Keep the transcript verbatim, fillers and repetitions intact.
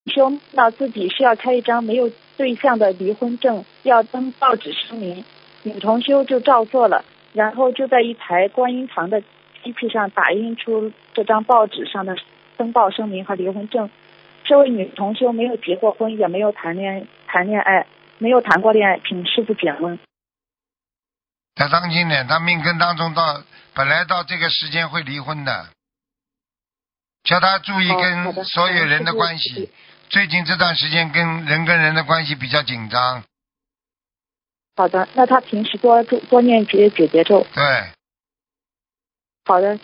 修到自己需要开一张没有对象的离婚证，要登报纸声明。女同修就照做了，然后就在一台观音堂的机器上打印出这张报纸上的登报声明和离婚证。这位女同修没有结过婚，也没有谈恋谈恋爱，没有谈过恋爱，请师父解问。 要当心点，他命根当中到本来到这个时间会离婚的，叫他注意跟所有人的关系。最近这段时间跟人跟人的关系比较紧张。 好的，那他平时多多念几个解结咒。 对。 好的。